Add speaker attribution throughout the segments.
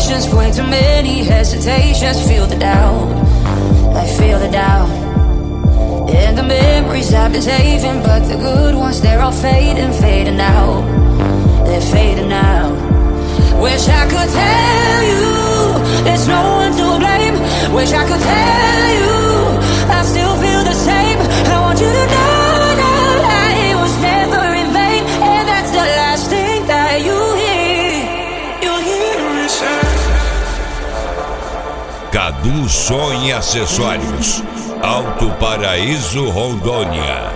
Speaker 1: patience, way too many hesitations. Feel the doubt, I feel the doubt. And the memories I've been saving, but the good ones, they're all fading, fading out. They're fading out. Wish I could tell you there's no one to blame. Wish I could tell you I still feel the same. I want you to know that it was never in vain. And that's the last thing that you hear. You'll hear me say.
Speaker 2: Cadu Som e Acessórios, Alto Paraíso, Rondônia.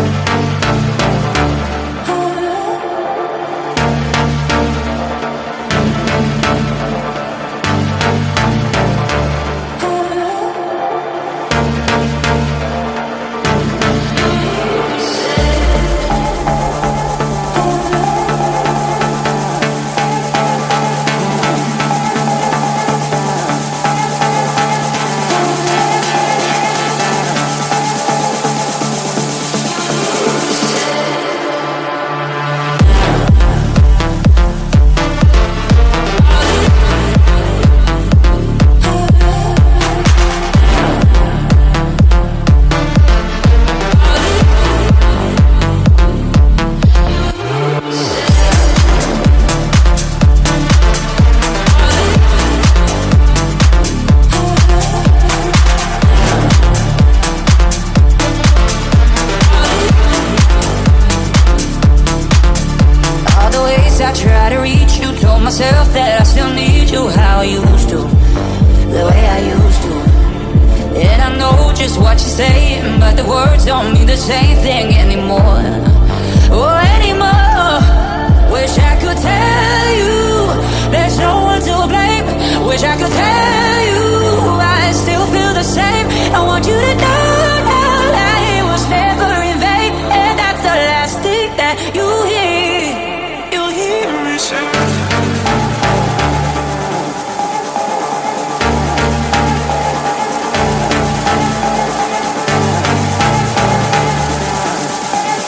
Speaker 1: I try to reach you, told myself that I still need you how I used to, the way I used to. And I know just what you're saying, but the words don't mean the same thing anymore. Oh, anymore. Wish I could tell you there's no one to blame. Wish I could tell you I still feel the same. I want you to know that it was never in vain. And that's the last thing that you hear.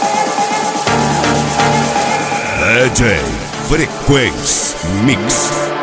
Speaker 2: DJ Frequência Mix.